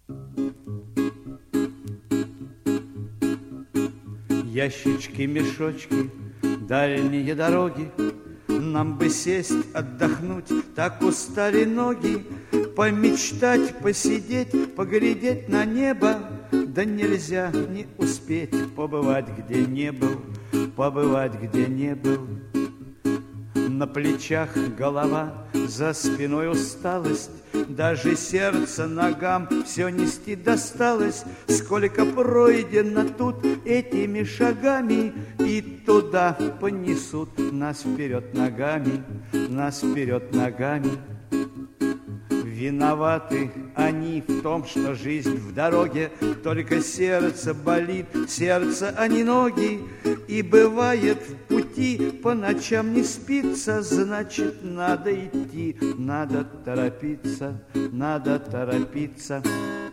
Ящички, мешочки, дальние дороги, нам бы сесть, отдохнуть, так устали ноги, помечтать, посидеть, поглядеть на небо. Да нельзя не успеть побывать, где не был, побывать, где не был. На плечах голова, за спиной усталость, даже сердце ногам все нести досталось. Сколько пройдено тут этими шагами, и туда понесут нас вперед ногами, нас вперед ногами. Виноваты они в том, что жизнь в дороге, только сердце болит, сердце, а не ноги. И бывает в пути по ночам не спится, значит, надо идти, надо торопиться, надо торопиться.